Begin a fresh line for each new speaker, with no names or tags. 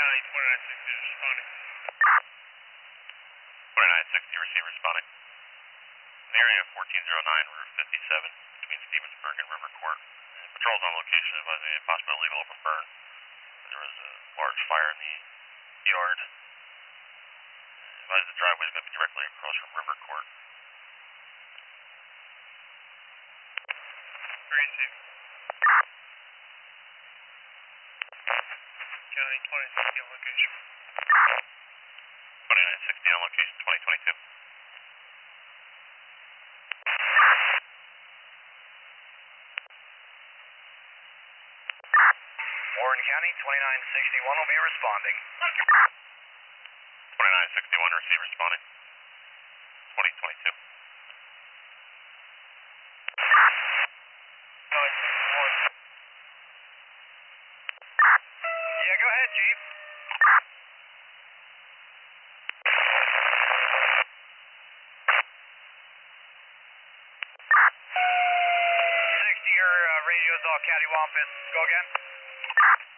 County 2960 responding.
2960, receive responding. In the area of 1409, Route 57, between Stevensburg and River Court. Patrols on location advising a possible illegal open burn. There was a large fire in the yard. Advise the driveway is going to be directly across from River Court.
Receive. County 2060 on location.
2960 on location, 2022.
Warren County 2961 will be responding.
2961, receive responding. 2022.
Yeah, go ahead, Chief. Your radio's all cattywampus. Go again.